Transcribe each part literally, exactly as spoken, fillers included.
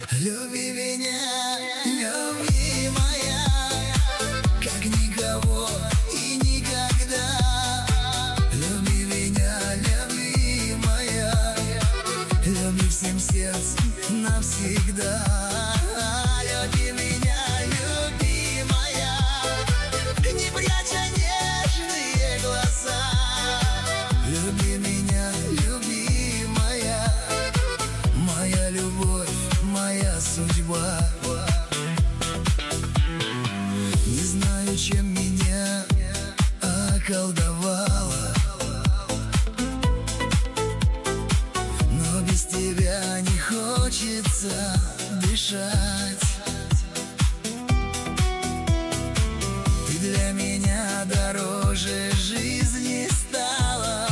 Люби меня, любимая, как никого и никогда. Люби меня, любимая, люби всем сердцем навсегда. Люби меня, любимая, не пряча нежные глаза. Люби меня, любимая, моя любовь, моя судьба. Не знаю, чем меня околдовала, но без тебя не хочется дышать. Ты для меня дороже жизни стала,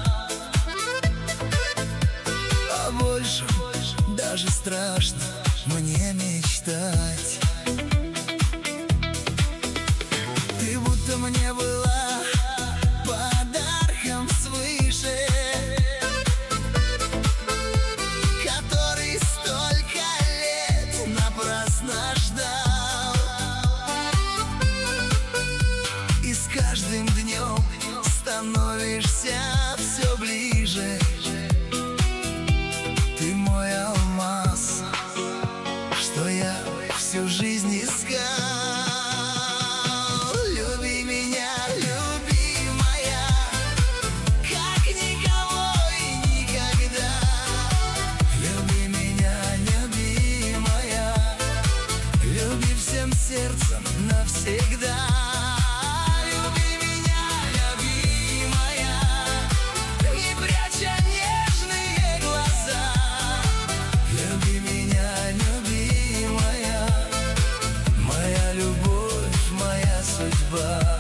а больше даже страшно мне мечтать. Ты будто мне была подарком свыше, который столько лет напрасно ждал. И с каждым днем становишься все ближе. Ты мой алмаз, что я всю жизнь искал. Люби меня, любимая, как никого и никогда. Люби меня, любимая, люби всем сердцем навсегда. Люби меня, любимая, не пряча нежные глаза. Люби меня, любимая, моя любовь, моя судьба.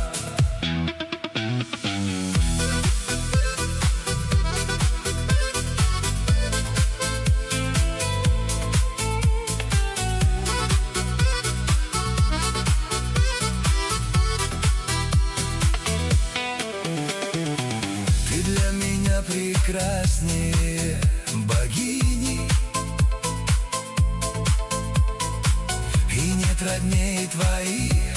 Ты для меня прекраснее богини, и нет родней твоих